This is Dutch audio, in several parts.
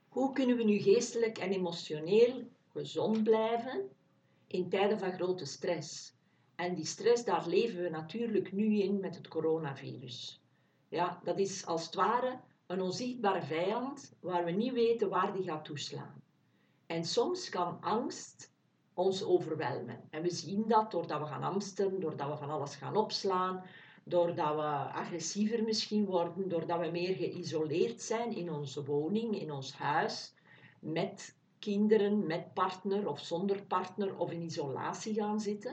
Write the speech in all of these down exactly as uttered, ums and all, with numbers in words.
Hoe kunnen we nu geestelijk en emotioneel gezond blijven in tijden van grote stress? En die stress, daar leven we natuurlijk nu in met het coronavirus. Ja, dat is als het ware een onzichtbare vijand waar we niet weten waar die gaat toeslaan. En soms kan angst ons overwelmen. En we zien dat doordat we gaan angsten, doordat we van alles gaan opslaan, doordat we agressiever misschien worden, doordat we meer geïsoleerd zijn in onze woning, in ons huis, met kinderen, met partner of zonder partner of in isolatie gaan zitten.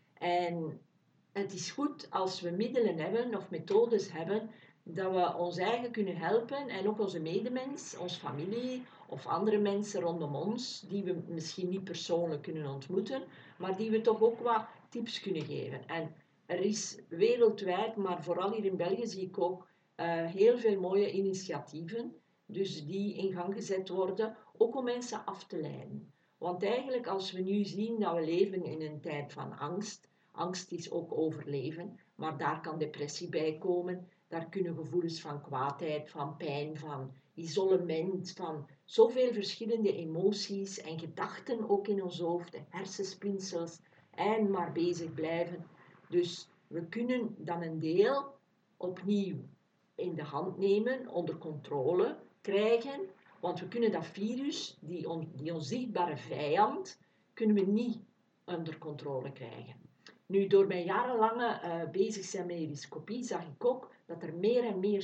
En het is goed als we middelen hebben of methodes hebben dat we ons eigen kunnen helpen en ook onze medemens, onze familie of andere mensen rondom ons, die we misschien niet persoonlijk kunnen ontmoeten, maar die we toch ook wat tips kunnen geven. En er is wereldwijd, maar vooral hier in België zie ik ook uh, heel veel mooie initiatieven, dus die in gang gezet worden, ook om mensen af te leiden. Want eigenlijk als we nu zien dat we leven in een tijd van angst, angst is ook overleven, maar daar kan depressie bij komen. Daar kunnen gevoelens van kwaadheid, van pijn, van isolement, van zoveel verschillende emoties en gedachten ook in ons hoofd, hersenspinsels, en maar bezig blijven. Dus we kunnen dan een deel opnieuw in de hand nemen, onder controle krijgen, want we kunnen dat virus, die, on, die onzichtbare vijand, kunnen we niet onder controle krijgen. Nu, door mijn jarenlange uh, bezig zijn met iriscopie, zag ik ook dat er meer en meer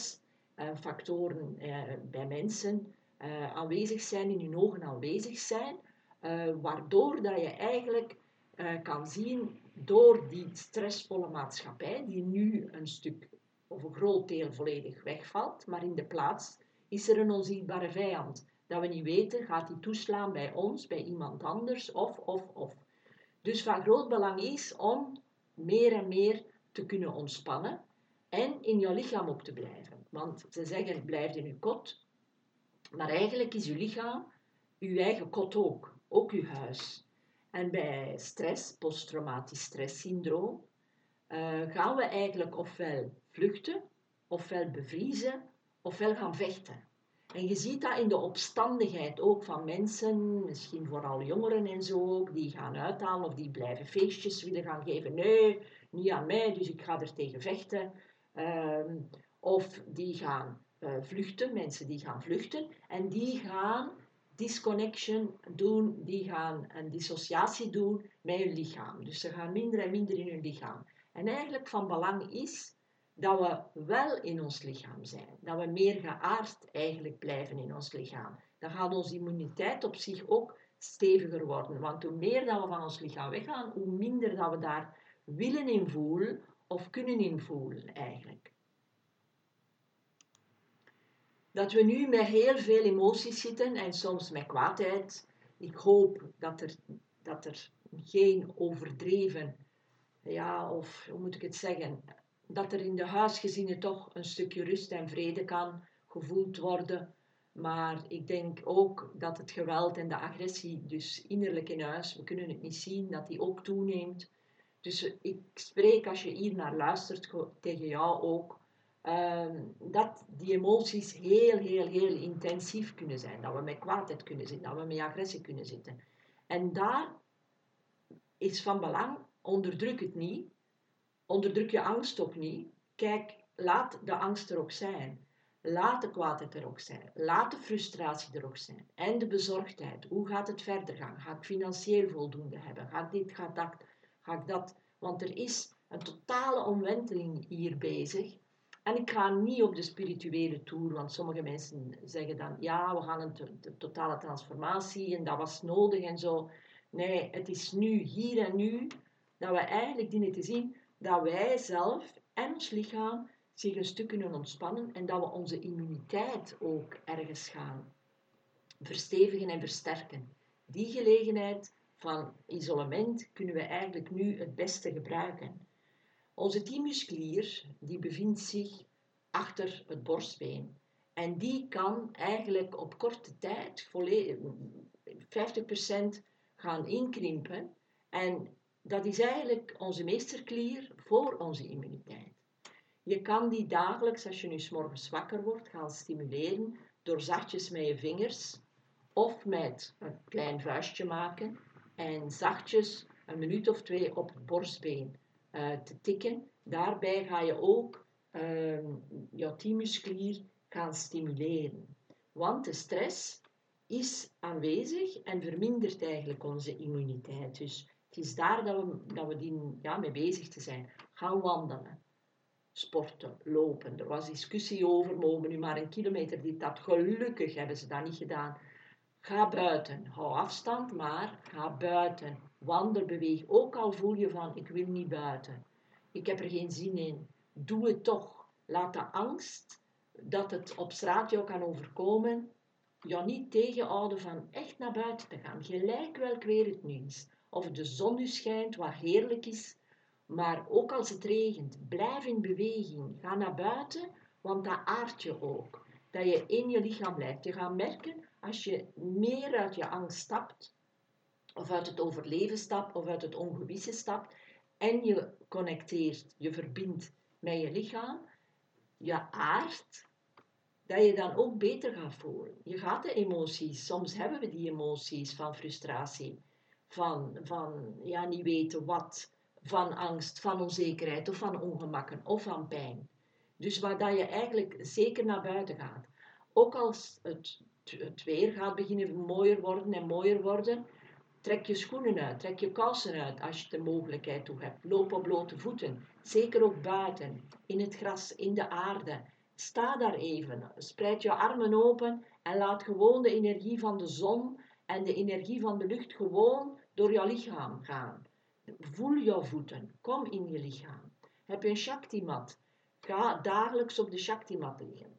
stressfactoren uh, uh, bij mensen uh, aanwezig zijn, in hun ogen aanwezig zijn, uh, waardoor dat je eigenlijk uh, kan zien, door die stressvolle maatschappij, die nu een stuk of een groot deel volledig wegvalt, maar in de plaats is er een onzichtbare vijand. Dat we niet weten, gaat die toeslaan bij ons, bij iemand anders, of, of, of. Dus van groot belang is om meer en meer te kunnen ontspannen en in je lichaam op te blijven. Want ze zeggen, blijf in je kot, maar eigenlijk is je lichaam je eigen kot ook, ook je huis. En bij stress, posttraumatisch stresssyndroom, uh, gaan we eigenlijk ofwel vluchten, ofwel bevriezen, ofwel gaan vechten. En je ziet dat in de opstandigheid ook van mensen, misschien vooral jongeren en zo ook, die gaan uithalen of die blijven feestjes willen gaan geven. Nee, niet aan mij, dus ik ga er tegen vechten. Um, of die gaan uh, vluchten, mensen die gaan vluchten. En die gaan disconnection doen, die gaan een dissociatie doen met hun lichaam. Dus ze gaan minder en minder in hun lichaam. En eigenlijk van belang is dat we wel in ons lichaam zijn. Dat we meer geaard eigenlijk blijven in ons lichaam. Dan gaat onze immuniteit op zich ook steviger worden. Want hoe meer dat we van ons lichaam weggaan, hoe minder dat we daar willen in voelen of kunnen in voelen eigenlijk. Dat we nu met heel veel emoties zitten en soms met kwaadheid. Ik hoop dat er, dat er geen overdreven, ja, of hoe moet ik het zeggen, dat er in de huisgezinnen toch een stukje rust en vrede kan gevoeld worden. Maar ik denk ook dat het geweld en de agressie, dus innerlijk in huis, we kunnen het niet zien, dat die ook toeneemt. Dus ik spreek, als je hier naar luistert, tegen jou ook, um, dat die emoties heel, heel, heel intensief kunnen zijn. Dat we met kwaadheid kunnen zitten, dat we met agressie kunnen zitten. En daar is van belang, onderdruk het niet. Onderdruk je angst ook niet. Kijk, laat de angst er ook zijn. Laat de kwaadheid er ook zijn. Laat de frustratie er ook zijn. En de bezorgdheid. Hoe gaat het verder gaan? Ga ik financieel voldoende hebben? Ga ik dit, ga ik dat, ga ik dat? Want er is een totale omwenteling hier bezig. En ik ga niet op de spirituele toer, want sommige mensen zeggen dan, ja, we gaan een to- to- totale transformatie en dat was nodig en zo. Nee, het is nu, hier en nu, dat we eigenlijk dienen te zien dat wij zelf en ons lichaam zich een stuk kunnen ontspannen en dat we onze immuniteit ook ergens gaan verstevigen en versterken. Die gelegenheid van isolement kunnen we eigenlijk nu het beste gebruiken. Onze thymusklier die bevindt zich achter het borstbeen en die kan eigenlijk op korte tijd volledig, vijftig procent gaan inkrimpen en dat is eigenlijk onze meesterklier voor onze immuniteit. Je kan die dagelijks, als je nu 's morgens wakker wordt, gaan stimuleren door zachtjes met je vingers of met een klein vuistje maken en zachtjes een minuut of twee op het borstbeen uh, te tikken. Daarbij ga je ook uh, je thymmusklier gaan stimuleren. Want de stress is aanwezig en vermindert eigenlijk onze immuniteit. Dus het is daar dat we, dat we die, ja, mee bezig te zijn. Gaan wandelen, sporten, lopen. Er was discussie over, mogen we nu maar een kilometer dit, dat. Gelukkig hebben ze dat niet gedaan. Ga buiten, hou afstand, maar ga buiten. Wandel, beweeg. Ook al voel je van, ik wil niet buiten. Ik heb er geen zin in. Doe het toch. Laat de angst dat het op straat jou kan overkomen, jou niet tegenhouden van echt naar buiten te gaan. Gelijk welk weer het nu is. Of de zon nu schijnt, wat heerlijk is. Maar ook als het regent, blijf in beweging. Ga naar buiten, want dat aardt je ook. Dat je in je lichaam blijft. Je gaat merken, als je meer uit je angst stapt, of uit het overleven stapt, of uit het ongewisse stapt, en je connecteert, je verbindt met je lichaam, je aardt, dat je dan ook beter gaat voelen. Je gaat de emoties, soms hebben we die emoties van frustratie, van, van ja, niet weten wat, van angst, van onzekerheid, of van ongemakken, of van pijn. Dus waar dat je eigenlijk zeker naar buiten gaat. Ook als het, het weer gaat beginnen mooier worden en mooier worden, trek je schoenen uit, trek je kousen uit als je de mogelijkheid toe hebt. Loop op blote voeten, zeker ook buiten, in het gras, in de aarde. Sta daar even, spreid je armen open en laat gewoon de energie van de zon en de energie van de lucht gewoon door jouw lichaam gaan. Voel jouw voeten, kom in je lichaam. Heb je een Shakti-mat? Ga dagelijks op de Shakti-mat liggen.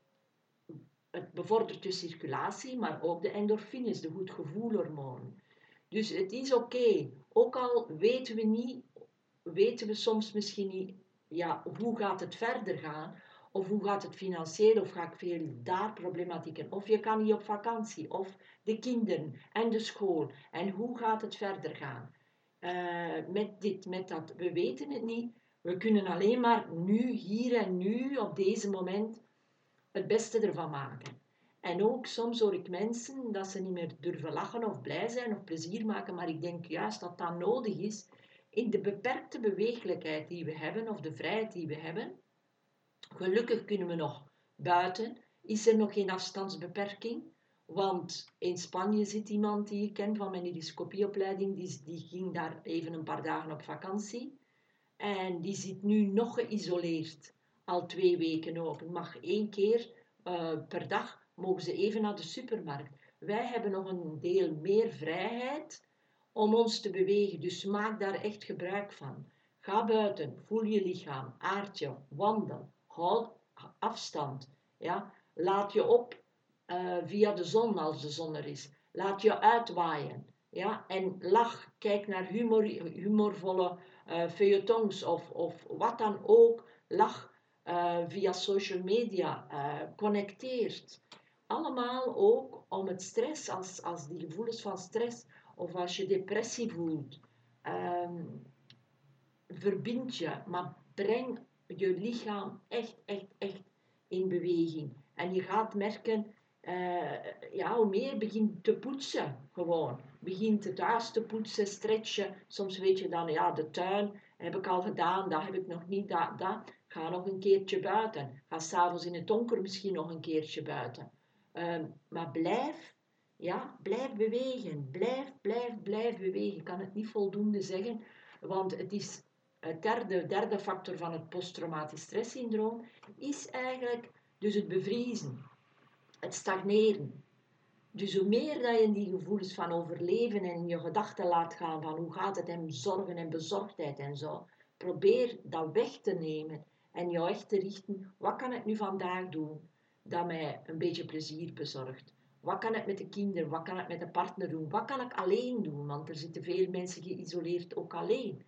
Het bevordert je circulatie, maar ook de endorfines, de goed gevoelhormonen. Dus het is oké, okay. Ook al weten we niet, weten we soms misschien niet, ja, hoe gaat het verder gaan, of hoe gaat het financieel, of ga ik veel daar problematieken, of je kan niet op vakantie, of de kinderen en de school, en hoe gaat het verder gaan. Uh, met dit, met dat, we weten het niet, we kunnen alleen maar nu, hier en nu, op deze moment, het beste ervan maken. En ook soms hoor ik mensen dat ze niet meer durven lachen of blij zijn of plezier maken, maar ik denk juist dat dat nodig is in de beperkte beweeglijkheid die we hebben of de vrijheid die we hebben. Gelukkig kunnen we nog buiten, is er nog geen afstandsbeperking, want in Spanje zit iemand die ik ken van mijn endoscopieopleiding, die, die ging daar even een paar dagen op vakantie en die zit nu nog geïsoleerd, al twee weken ook. Het mag één keer uh, per dag mogen ze even naar de supermarkt. Wij hebben nog een deel meer vrijheid om ons te bewegen, dus maak daar echt gebruik van. Ga buiten, voel je lichaam, aard je, wandel, houd afstand. Ja? Laat je op uh, via de zon als de zon er is. Laat je uitwaaien. Ja? En lach, kijk naar humor, humorvolle uh, feuilletons of, of wat dan ook. Lach uh, via social media, uh, connecteert. Allemaal ook om het stress, als, als die gevoelens van stress of als je depressie voelt, um, verbind je, maar breng je lichaam echt, echt, echt in beweging. En je gaat merken, uh, ja, hoe meer begint te poetsen, gewoon. Begint het huis te poetsen, stretchen. Soms weet je dan, ja, de tuin heb ik al gedaan, dat heb ik nog niet, dat, dat. Ga nog een keertje buiten. Ga s'avonds in het donker misschien nog een keertje buiten. Um, maar blijf, ja, blijf bewegen. Blijf, blijf, blijf bewegen. Ik kan het niet voldoende zeggen, want het is het derde, derde factor van het posttraumatisch stresssyndroom, is eigenlijk dus het bevriezen, het stagneren. Dus hoe meer dat je in die gevoelens van overleven en in je gedachten laat gaan van hoe gaat het en zorgen en bezorgdheid en zo, probeer dat weg te nemen en jou echt te richten, wat kan ik nu vandaag doen dat mij een beetje plezier bezorgt? Wat kan ik met de kinderen, wat kan ik met de partner doen? Wat kan ik alleen doen? Want er zitten veel mensen geïsoleerd ook alleen.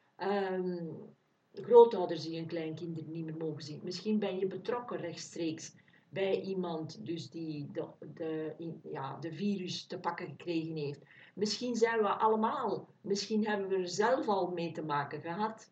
Um, grootouders die hun kleinkinderen niet meer mogen zien. Misschien ben je betrokken rechtstreeks bij iemand dus die de, de, ja, de virus te pakken gekregen heeft. Misschien zijn we allemaal, misschien hebben we er zelf al mee te maken gehad.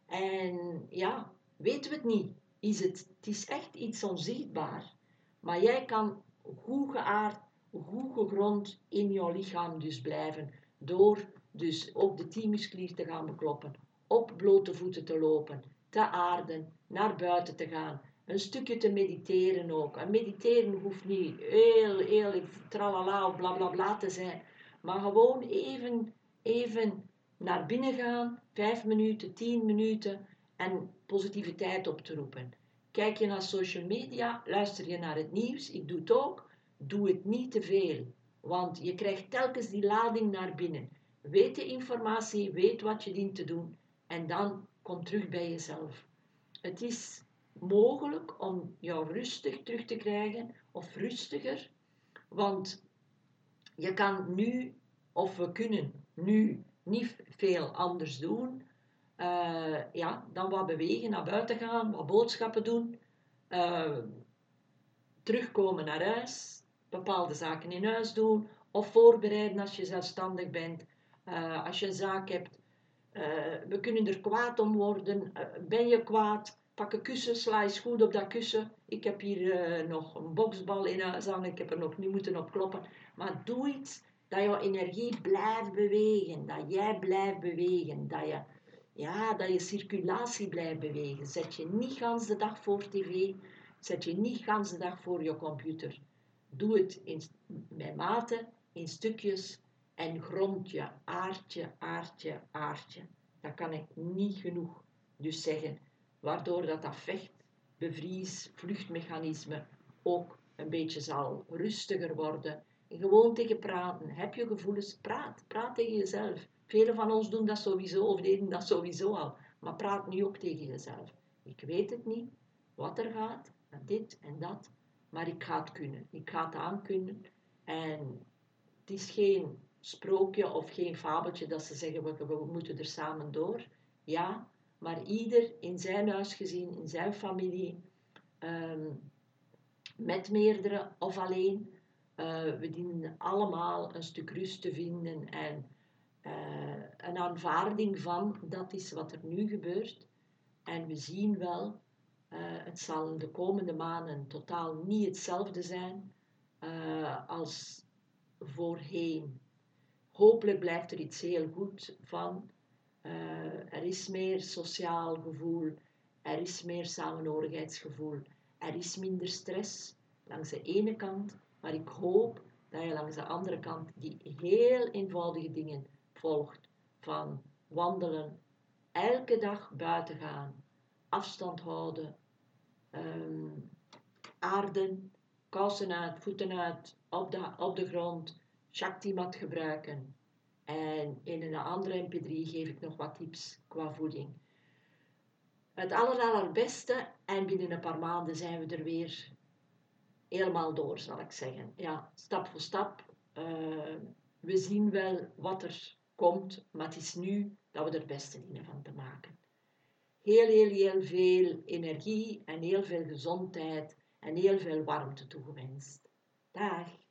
En ja, weten we het niet. Is het, het is echt iets onzichtbaar. Maar jij kan goed geaard, goed gegrond in jouw lichaam dus blijven. Door dus ook de thymusklier te gaan bekloppen, op blote voeten te lopen, te aarden, naar buiten te gaan. Een stukje te mediteren ook. En mediteren hoeft niet heel, heel tralala of blablabla bla bla te zijn. Maar gewoon even, even naar binnen gaan, vijf minuten, tien minuten en positiviteit op te roepen. Kijk je naar social media, luister je naar het nieuws, ik doe het ook, doe het niet te veel. Want je krijgt telkens die lading naar binnen. Weet de informatie, weet wat je dient te doen en dan kom terug bij jezelf. Het is mogelijk om jou rustig terug te krijgen of rustiger, want je kan nu, of we kunnen nu niet veel anders doen uh, ja, dan wat bewegen, naar buiten gaan, wat boodschappen doen, uh, terugkomen naar huis, bepaalde zaken in huis doen of voorbereiden als je zelfstandig bent, uh, als je een zaak hebt. Uh, we kunnen er kwaad om worden. Uh, ben je kwaad? Pak een kussen, sla eens goed op dat kussen. Ik heb hier uh, nog een boksbal in huis aan, ik heb er nog niet moeten op kloppen. Maar doe iets dat jouw energie blijft bewegen, dat jij blijft bewegen, dat je, ja, dat je circulatie blijft bewegen. Zet je niet gans de dag voor tv, zet je niet gans de dag voor je computer. Doe het in, met mate, in stukjes. En grond je, aardje, aardje, aardje. Dat kan ik niet genoeg dus zeggen. Waardoor dat, dat vecht, bevries, vluchtmechanisme ook een beetje zal rustiger worden. En gewoon tegen praten. Heb je gevoelens? Praat. Praat tegen jezelf. Velen van ons doen dat sowieso of deden dat sowieso al. Maar praat nu ook tegen jezelf. Ik weet het niet, wat er gaat, dit en dat. Maar ik ga het kunnen. Ik ga het aankunnen. En het is geen sprookje of geen fabeltje dat ze zeggen we, we moeten er samen door. Ja, maar ieder in zijn huisgezin, in zijn familie, um, met meerdere of alleen. Uh, we dienen allemaal een stuk rust te vinden en uh, een aanvaarding van dat is wat er nu gebeurt. En we zien wel, uh, het zal de komende maanden totaal niet hetzelfde zijn uh, als voorheen. Hopelijk blijft er iets heel goed van. Uh, er is meer sociaal gevoel, er is meer samenhorigheidsgevoel, er is minder stress langs de ene kant, maar ik hoop dat je langs de andere kant die heel eenvoudige dingen volgt van wandelen, elke dag buiten gaan, afstand houden, um, aarden, kousen uit, voeten uit, op de, op de grond, Shakti-mat gebruiken. En in een andere M P drie geef ik nog wat tips qua voeding. Het aller, allerbeste, en binnen een paar maanden zijn we er weer helemaal door, zal ik zeggen. Ja, stap voor stap. Uh, we zien wel wat er komt, maar het is nu dat we er het beste dienen van te maken. Heel, heel, heel veel energie en heel veel gezondheid en heel veel warmte toegewenst. Dag!